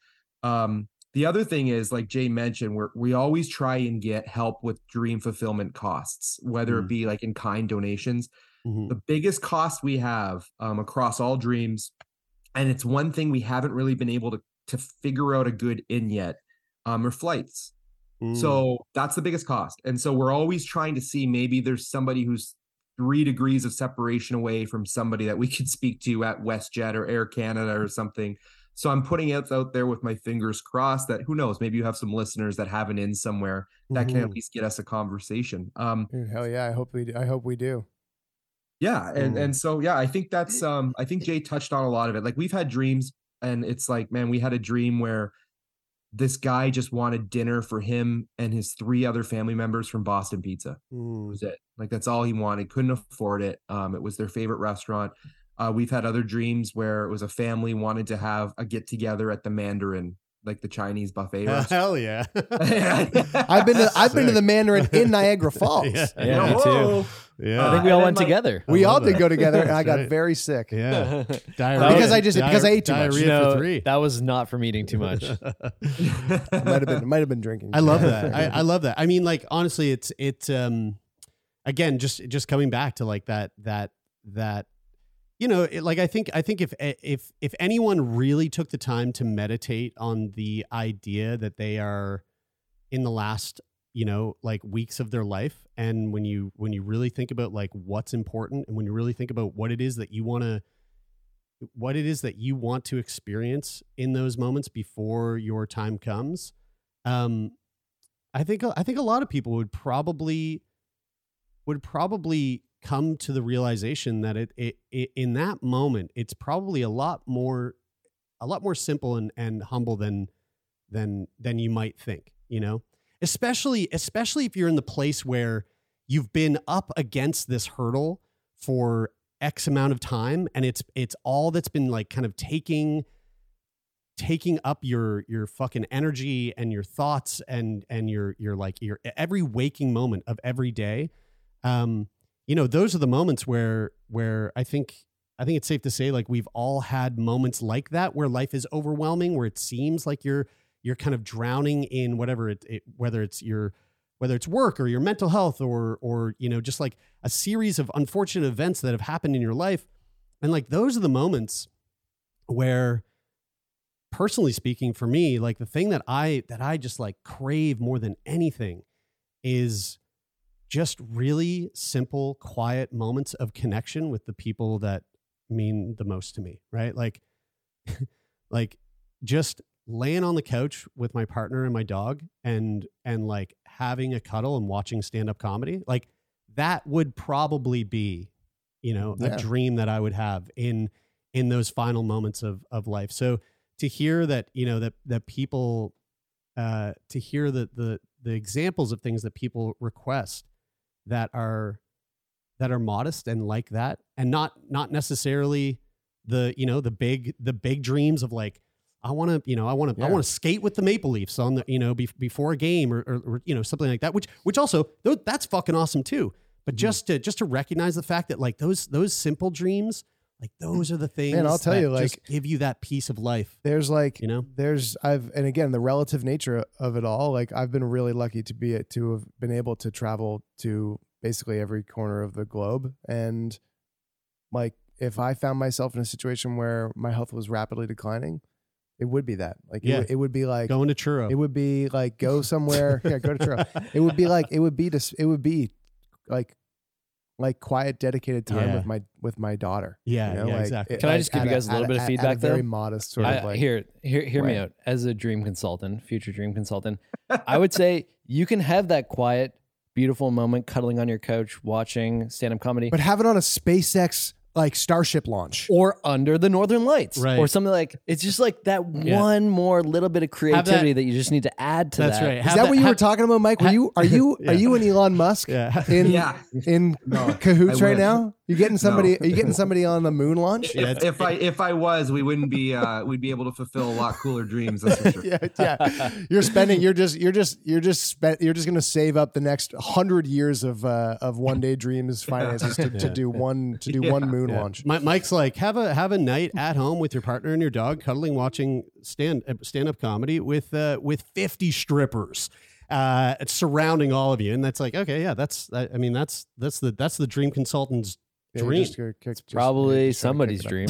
S9: The other thing is, like Jay mentioned, we always try and get help with dream fulfillment costs, whether it be like in kind donations. The biggest cost we have across all dreams, and it's one thing we haven't really been able to figure out a good in yet, are flights. So that's the biggest cost. And so we're always trying to see maybe there's somebody who's 3 degrees of separation away from somebody that we could speak to at WestJet or Air Canada or something. So I'm putting it out there with my fingers crossed that who knows, maybe you have some listeners that have an in somewhere that can at least get us a conversation.
S11: Dude, hell yeah. I hope we do.
S9: Yeah. And so, yeah, I think that's, I think Jay touched on a lot of it. Like we've had dreams and it's like, man, we had a dream where this guy just wanted dinner for him and his 3 other family members from Boston Pizza. That was it. Like, that's all he wanted. Couldn't afford it. It was their favorite restaurant. We've had other dreams where it was a family wanted to have a get together at the Mandarin, like the Chinese buffet restaurant.
S8: Hell yeah.
S11: I've been to the Mandarin in Niagara Falls.
S4: Yeah, me too.
S8: Yeah.
S4: I think we all went together.
S11: We all did go together, and I got very sick.
S8: Yeah.
S11: Because I ate too much.
S8: Diarrhea for 3.
S4: That was not from eating too much.
S11: might have been drinking.
S8: I love that. I love that. I mean, like, honestly, it's again, just coming back to like that, you know, like I think if anyone really took the time to meditate on the idea that they are in the last, you know, like weeks of their life, and when you really think about like what's important, and when you really think about what it is that you want to experience in those moments before your time comes, I think a lot of people would probably come to the realization that it in that moment, it's probably a lot more simple and humble than you might think, you know, especially if you're in the place where you've been up against this hurdle for X amount of time. And it's all that's been like kind of taking up your fucking energy and your thoughts and your every waking moment of every day. You know, those are the moments where I think it's safe to say, like, we've all had moments like that where life is overwhelming, where it seems like you're kind of drowning in whatever whether it's work or your mental health or you know, just like a series of unfortunate events that have happened in your life. And like, those are the moments where, personally speaking, for me, like the thing that I just like crave more than anything is just really simple, quiet moments of connection with the people that mean the most to me, right? Like, like just laying on the couch with my partner and my dog and like having a cuddle and watching stand-up comedy. Like, that would probably be, you know, a dream that I would have in those final moments of life. So to hear that, you know, that people, to hear the examples of things that people request that are modest and like that, and not necessarily the, you know, the big dreams of like, I want to skate with the Maple Leafs on the, you know, before a game or you know, something like that, which also, that's fucking awesome too. But just to recognize the fact that like those simple dreams, like those are the things.
S11: Man, I'll tell
S8: that
S11: you, like,
S8: just give you that peace of life.
S11: There's like,
S8: you know,
S11: and again, the relative nature of it all. Like, I've been really lucky to have been able to travel to basically every corner of the globe. And like, if I found myself in a situation where my health was rapidly declining, it would be that. Like, it would be like
S8: going to Truro.
S11: It would be like go somewhere. Yeah, go to Truro. It would be like quiet, dedicated time with my daughter.
S8: Yeah,
S11: you know? Like,
S8: exactly.
S4: Can I just give you guys a little bit of feedback though?
S11: Very modest sort of like.
S4: Hear me out. As a dream consultant, future dream consultant, I would say you can have that quiet, beautiful moment cuddling on your couch watching stand-up comedy.
S11: But have it on a SpaceX like Starship launch.
S4: Or under the Northern Lights.
S8: Right.
S4: Or something like, it's just like that one more little bit of creativity that you just need to add to that.
S8: That's right.
S11: Is that what you were talking about, Mike? Are you and Elon Musk in cahoots right now? You getting somebody? Are you getting somebody on the moon launch?
S9: If I was, we wouldn't be. We'd be able to fulfill a lot cooler dreams. That's for sure.
S11: Yeah. You're just going to save up the next 100 years of one day dreams finances to do one moon launch.
S8: Mike's like, have a night at home with your partner and your dog, cuddling, watching stand up comedy with 50 strippers. Surrounding all of you, and that's like, okay, yeah, that's the dream consultant's dream.
S4: It's probably somebody's dream.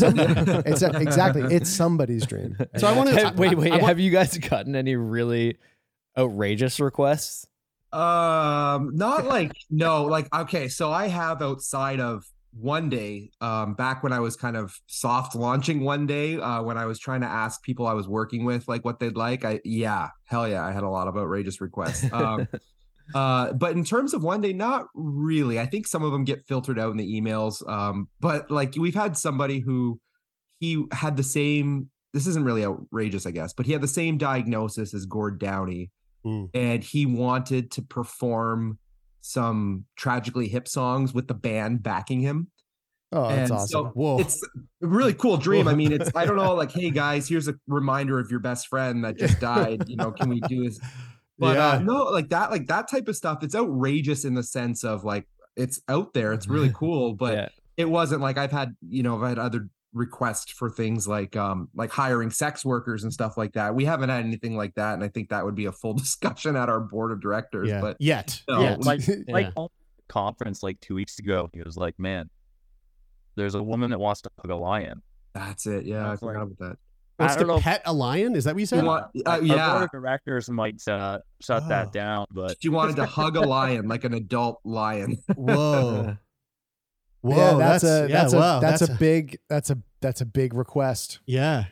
S11: It's somebody's dream.
S8: So I want to
S4: wait. Have you guys gotten any really outrageous requests?
S9: Not like no, like okay. So I have outside of one day, back when I was kind of soft launching one day, when I was trying to ask people I was working with like what they'd like. I had a lot of outrageous requests. But in terms of one day, not really. I think some of them get filtered out in the emails. But like we've had somebody who he had the same, this isn't really outrageous, I guess, but he had the same diagnosis as Gord Downey. And he wanted to perform some Tragically Hip songs with the band backing him.
S11: Oh, that's
S9: and
S11: awesome.
S9: So
S11: Whoa.
S9: It's a really cool dream. I mean, I don't know, like, hey guys, here's a reminder of your best friend that just died. You know, can we do this? But no, like that type of stuff, it's outrageous in the sense of like, it's out there. It's really cool, but it wasn't like I've had other requests for things like hiring sex workers and stuff like that. We haven't had anything like that, and I think that would be a full discussion at our board of directors. But
S10: like conference like 2 weeks ago, he was like, "Man, there's a woman that wants to hug a lion."
S9: That's it. Yeah, I forgot about that.
S8: Wants to pet a lion? Is that what you said?
S10: Our board of directors might shut that down, but
S9: she wanted to hug a lion, like an adult lion.
S8: Whoa.
S11: Whoa, that's a big request.
S8: Yeah.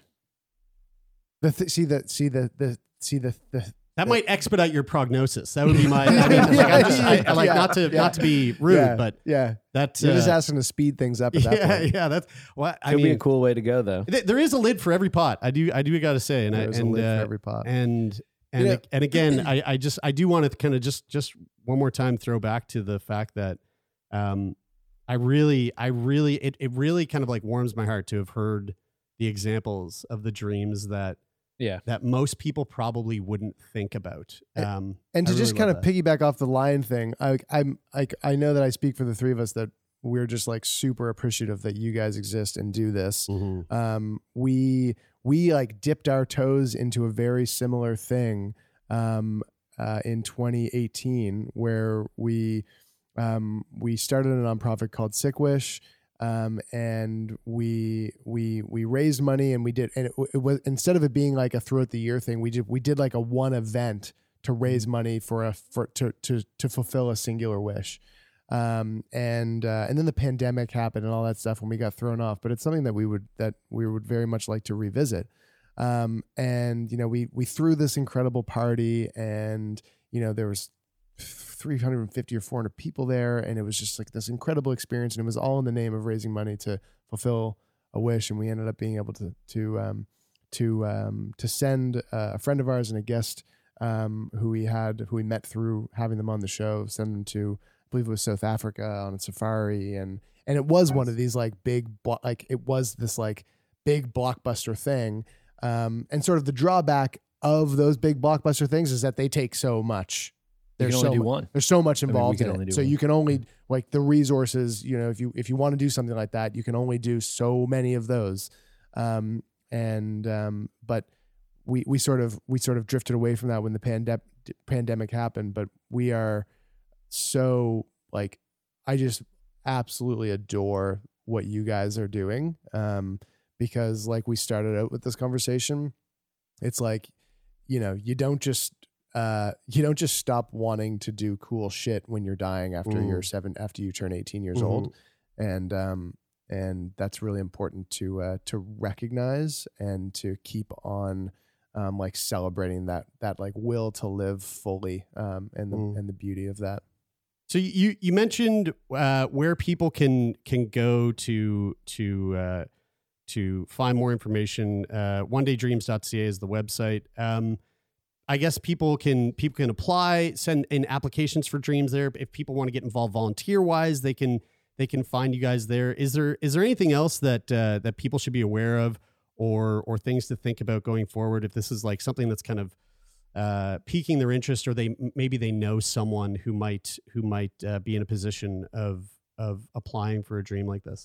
S8: That might expedite your prognosis. That would be my. Not to be rude, but that's
S11: you're just asking to speed things up. At that point.
S8: That's what
S4: Could be a cool way to go, though.
S8: There is a lid for every pot. I do got to say,
S11: there's a lid for every pot.
S8: And again, I do want to kind of just one more time throw back to the fact that it really kind of like warms my heart to have heard the examples of the dreams that most people probably wouldn't think about.
S11: And to just kind of piggyback off the lion thing, I know that I speak for the three of us that we're just like super appreciative that you guys exist and do this.
S8: Mm-hmm.
S11: We like dipped our toes into a very similar thing in 2018 where we started a nonprofit called Sick Wish. And we raised money and it was, instead of it being like a throughout the year thing, we did like a one event to raise money to fulfill a singular wish. And then the pandemic happened and all that stuff when we got thrown off, but it's something that we would very much like to revisit. And we threw this incredible party and, there was 350 or 400 people there, and it was just like this incredible experience, and it was all in the name of raising money to fulfill a wish. And we ended up being able to send a friend of ours and a guest who we met through having them on the show, send them to, I believe it was South Africa on a safari, and it was one of these like big blockbuster thing, and sort of the drawback of those big blockbuster things is that they take so much there's
S4: only do one.
S11: There's so much
S4: I mean, we
S11: involved
S4: can
S11: in
S4: only
S11: it.
S4: do
S11: So
S4: one.
S11: you can only like the resources, you know, if you want to do something like that, you can only do so many of those. But we sort of drifted away from that when the pandemic happened, but we are so like, I just absolutely adore what you guys are doing. Because like we started out with this conversation, it's like, you know, you don't just stop wanting to do cool shit when you're dying after after you turn 18 years old. And that's really important to recognize and to keep on, like celebrating that like will to live fully, and the beauty of that.
S8: So you mentioned where people can go to find more information. OneDayDreams.ca is the website. I guess people can apply, send in applications for dreams there. If people want to get involved volunteer wise, they can find you guys there. Is there anything else that people should be aware of, or things to think about going forward if this is like something that's kind of piquing their interest, or maybe they know someone who might be in a position of applying for a dream like this?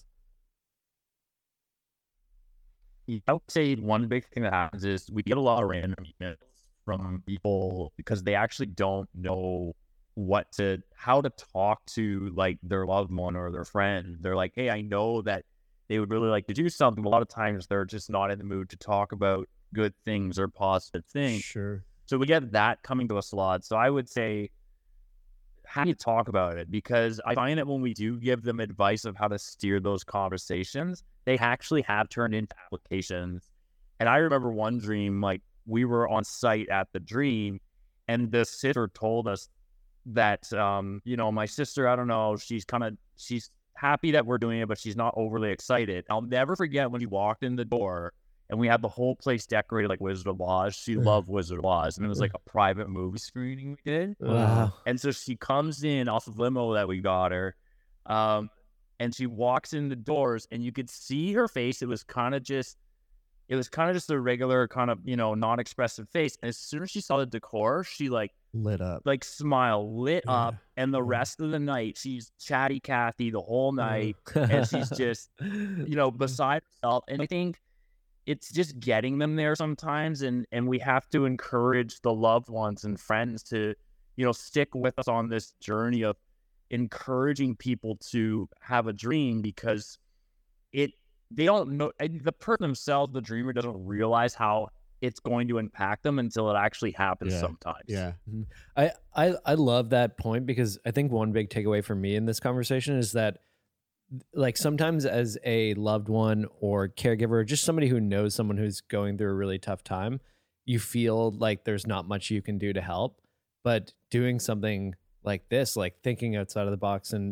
S10: I would say one big thing that happens is we get a lot of random emails from people because they actually don't know how to talk to like their loved one or their friend. They're like, hey, I know that they would really like to do something. But a lot of times they're just not in the mood to talk about good things or positive things.
S8: Sure.
S10: So we get that coming to us a lot. So I would say, how do you talk about it? Because I find that when we do give them advice of how to steer those conversations, they actually have turned into applications. And I remember one dream, like we were on site at the dream and the sister told us that, my sister, I don't know, she's happy that we're doing it, but she's not overly excited. I'll never forget when she walked in the door and we had the whole place decorated like Wizard of Oz. She loved Wizard of Oz. And it was like a private movie screening we did.
S4: Wow.
S10: And so she comes in off of limo that we got her. And she walks in the doors and you could see her face. It was kind of just a regular kind of, non-expressive face. And as soon as she saw the decor, she like
S8: lit up,
S10: like lit up. And the rest of the night, she's chatty Cathy the whole night. And she's just, beside herself. And I think it's just getting them there sometimes. And we have to encourage the loved ones and friends to, stick with us on this journey of encouraging people to have a dream, because they don't know, the person themselves, the dreamer, doesn't realize how it's going to impact them until it actually happens sometimes.
S8: Yeah.
S4: I love that point, because I think one big takeaway for me in this conversation is that like sometimes as a loved one or caregiver, just somebody who knows someone who's going through a really tough time, you feel like there's not much you can do to help. But doing something like this, like thinking outside of the box and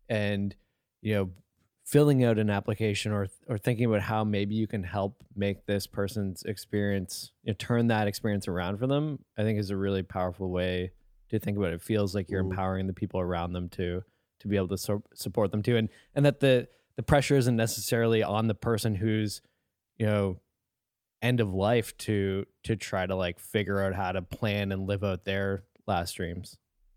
S4: filling out an application or thinking about how maybe you can help make this person's experience, turn that experience around for them, I think is a really powerful way to think about it. It feels like you're empowering the people around them to be able to support them too. And that the pressure isn't necessarily on the person who's, end of life to try to like figure out how to plan and live out their last dreams.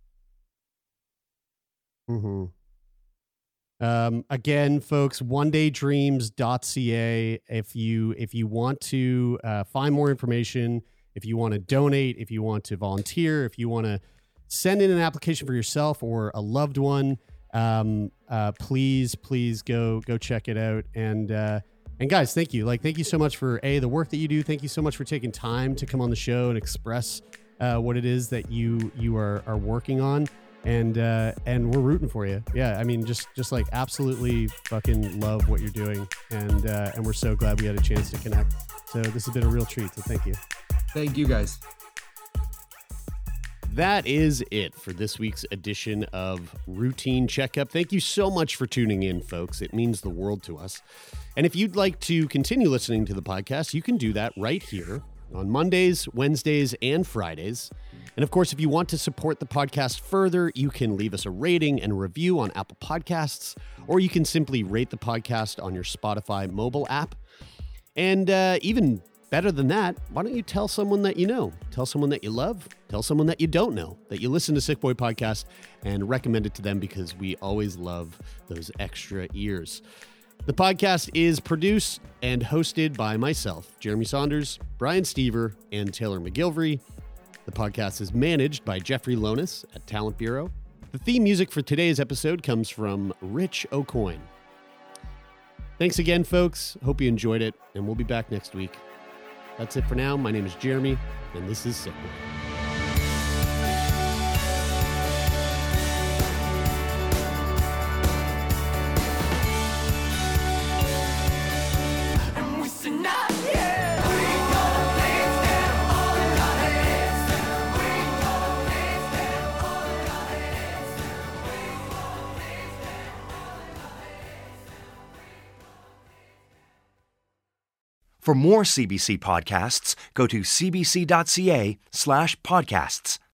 S8: Again, folks, OneDayDreams.ca. If you want to find more information, if you want to donate, if you want to volunteer, if you want to send in an application for yourself or a loved one, please go check it out. And guys, thank you. Thank you so much for the work that you do. Thank you so much for taking time to come on the show and express what it is that you are working on. And we're rooting for you. Yeah, I mean, just like absolutely fucking love what you're doing, and we're so glad we had a chance to connect. So this has been a real treat. So thank you.
S9: Thank you, guys.
S8: That is it for this week's edition of Routine Checkup. Thank you so much for tuning in, folks. It means the world to us. And if you'd like to continue listening to the podcast, you can do that right here on Mondays, Wednesdays, and Fridays. And of course, if you want to support the podcast further, you can leave us a rating and a review on Apple Podcasts, or you can simply rate the podcast on your Spotify mobile app. And even better than that, why don't you tell someone that you know? Tell someone that you love. Tell someone that you don't know that you listen to Sick Boy Podcast and recommend it to them, because we always love those extra ears. The podcast is produced and hosted by myself, Jeremy Saunders, Brian Stever, and Taylor McGilvery. The podcast is managed by Jeffrey Lonis at Talent Bureau. The theme music for today's episode comes from Rich O'Coin. Thanks again, folks. Hope you enjoyed it, and we'll be back next week. That's it for now. My name is Jeremy, and this is Sick Boy.
S7: For more CBC podcasts, go to cbc.ca/podcasts.